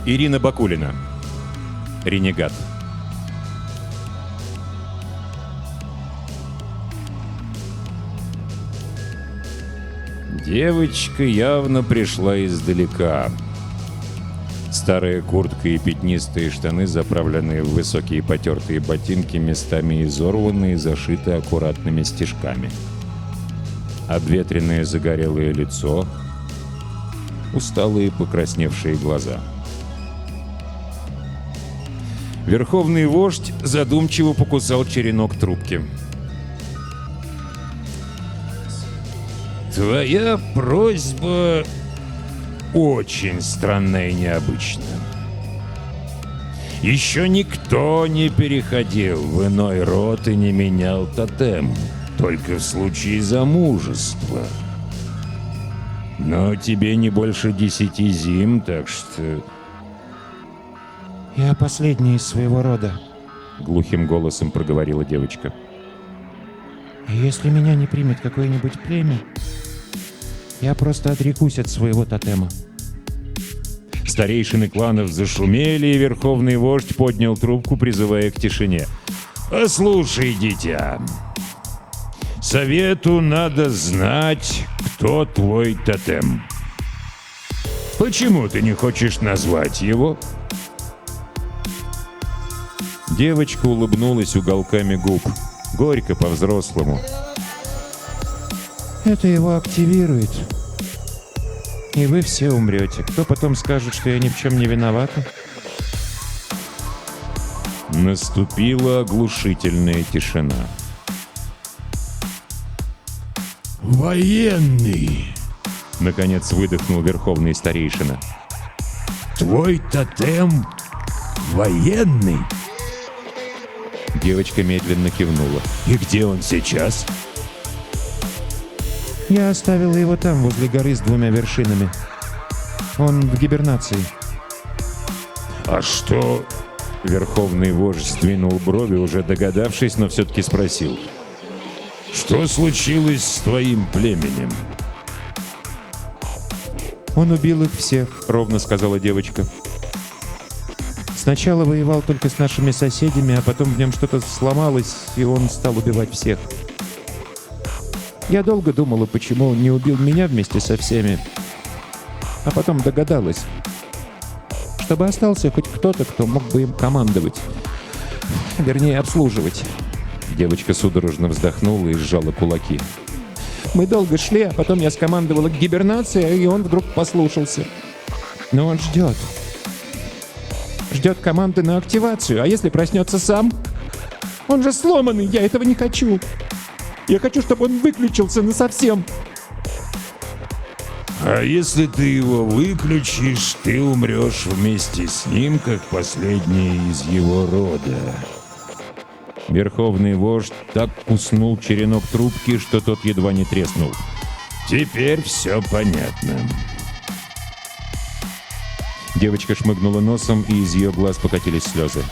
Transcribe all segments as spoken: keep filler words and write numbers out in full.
Ирина Бакулина. Ренегат. Девочка явно пришла издалека. Старая куртка и пятнистые штаны, заправленные в высокие потертые ботинки, местами изорванные и зашиты аккуратными стежками. Обветренное загорелое лицо, усталые покрасневшие глаза. Верховный вождь задумчиво покусал черенок трубки. «Твоя просьба очень странная и необычная. Еще никто не переходил в иной род и не менял тотем, только в случае замужества. Но тебе не больше десяти зим, так что...» «Я последняя из своего рода», — глухим голосом проговорила девочка. «И если меня не примет какое-нибудь племя, я просто отрекусь от своего тотема». Старейшины кланов зашумели, и верховный вождь поднял трубку, призывая к тишине. «Послушай, дитя, совету надо знать, кто твой тотем. Почему ты не хочешь назвать его?» Девочка улыбнулась уголками губ, горько по-взрослому. «Это его активирует. И вы все умрете. Кто потом скажет, что я ни в чем не виновата?» Наступила оглушительная тишина. «Военный!» — наконец выдохнул верховный старейшина. «Твой тотем военный?» Девочка медленно кивнула. «И где он сейчас?» «Я оставила его там, возле горы с двумя вершинами. Он в гибернации». «А что?» Верховный вождь сдвинул брови, уже догадавшись, но все-таки спросил. «Что случилось с твоим племенем?» «Он убил их всех», — ровно сказала девочка. «Сначала воевал только с нашими соседями, а потом в нем что-то сломалось, и он стал убивать всех. Я долго думала, почему он не убил меня вместе со всеми, а потом догадалась, чтобы остался хоть кто-то, кто мог бы им командовать, вернее, обслуживать». Девочка судорожно вздохнула и сжала кулаки. «Мы долго шли, а потом я скомандовала к гибернации, и он вдруг послушался. Но он ждет. Ждет команды на активацию, а если проснется сам? Он же сломанный, я этого не хочу. Я хочу, чтобы он выключился насовсем». «А если ты его выключишь, ты умрешь вместе с ним, как последний из его рода». Верховный вождь так куснул черенок трубки, что тот едва не треснул. «Теперь все понятно». Девочка шмыгнула носом, и из ее глаз покатились слезы.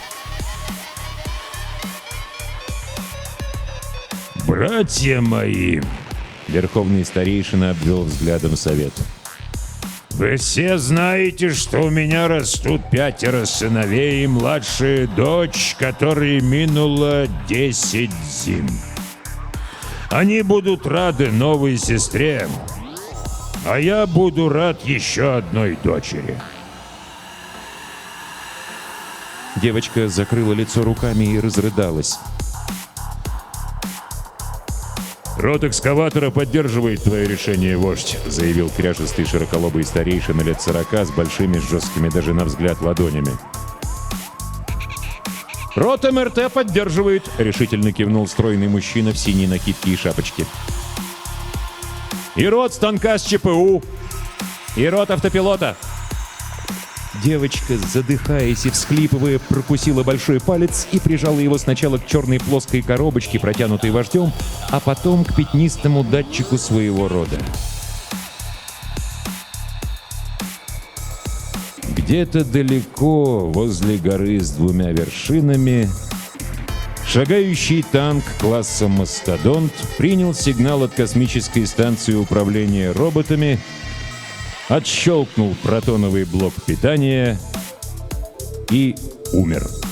«Братья мои!» — верховный старейшина обвел взглядом совет. «Вы все знаете, что у меня растут пятеро сыновей и младшая дочь, которой минуло десять зим. Они будут рады новой сестре, а я буду рад еще одной дочери». Девочка закрыла лицо руками и разрыдалась. «Род экскаватора поддерживает твое решение, вождь», — заявил кряжестый широколобый старейшина лет сорока с большими жесткими даже на взгляд ладонями. «Род эм эр тэ поддерживает», — решительно кивнул стройный мужчина в синей накидке и шапочке. «И род станка с че пэ у, и род автопилота». Девочка, задыхаясь и всхлипывая, прокусила большой палец и прижала его сначала к черной плоской коробочке, протянутой вождем, а потом к пятнистому датчику своего рода. Где-то далеко, возле горы с двумя вершинами, шагающий танк класса «Мастодонт» принял сигнал от космической станции управления роботами, отщелкнул протоновый блок питания и умер.